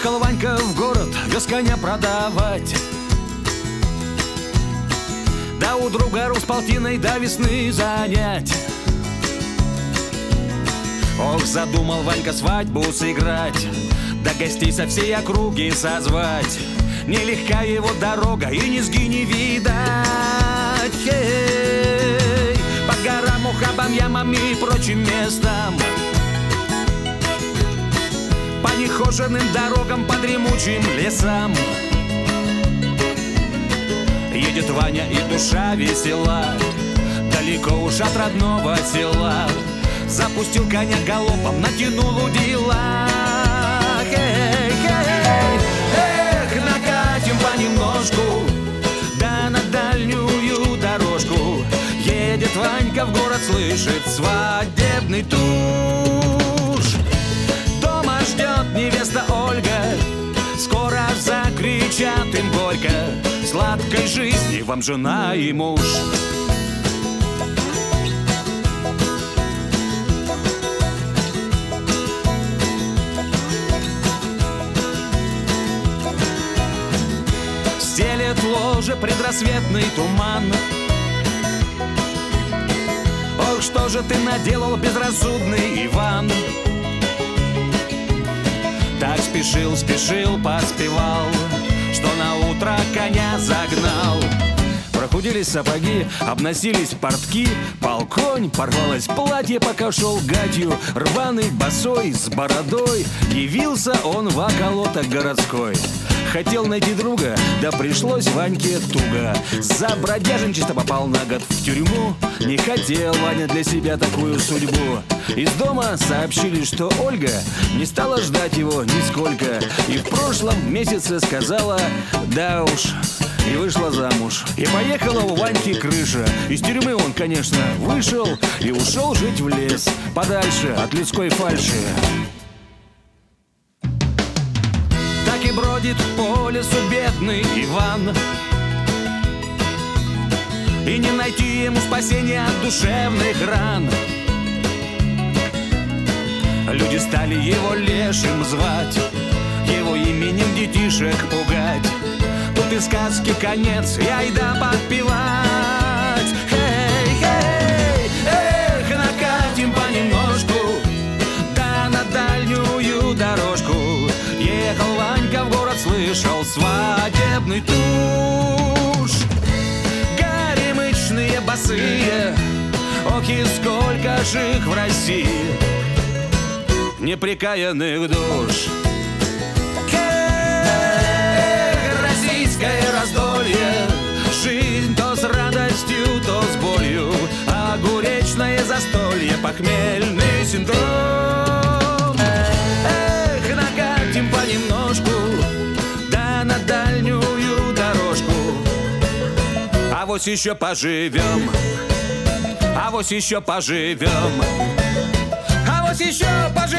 Ехал Ванька в город, вез коня продавать. Да у друга с полтиной до весны занять. Ох, задумал Ванька свадьбу сыграть, да гостей со всей округи созвать. Нелегка его дорога, и низги не видать. По горам, ухабам, ямам и прочим местам, по нехоженным дорогам, по дремучим лесам. Едет Ваня, и душа весела, далеко уж от родного села. Запустил коня галопом, натянул удила. Эх, накатим понемножку, да на дальнюю дорожку. Едет Ванька в город, слышит свадебный туш. Дома ждет невеста Ольга, скоро закричат им горько: сладкой жизни вам жена и муж. Стелет ложе предрассветный туман. Ох, что же ты наделал, безрассудный Иван? Так спешил, спешил, поспевал, что на утро коня загнал. Прохудились сапоги, обносились портки, пал конь, порвалось платье, пока шел гатью. Рваный, босой, с бородой, явился он в околоток городской. Хотел найти друга, да пришлось Ваньке туго. За бродяжничество попал на год в тюрьму. Не хотел Ваня для себя такую судьбу. Из дома сообщили, что Ольга не стала ждать его нисколько, и в прошлом месяце сказала «да уж», и вышла замуж. И поехала у Ваньки крыша. Из тюрьмы он, конечно, вышел и ушел жить в лес, подальше от людской фальши. Так и бродит по лесу бедный Иван, и не найти ему спасения от душевных ран. Люди стали его лешим звать, его именем детишек пугать. Тут и сказки конец, и айда подпевать. Хей-хей, эх, накатим понемножку, да на дальнюю дорожку. Ехал Ванька в город, слышал свадебный туш. Горемычные босые, ох, и сколько ж их в России непрекаянных душ. Раздолье, жизнь то с радостью, то с болью, огуречное застолье, похмельный синдром. Эх, накатим понемножку, да на дальнюю дорожку. Авось еще поживем, авось еще поживем, авось еще поживем.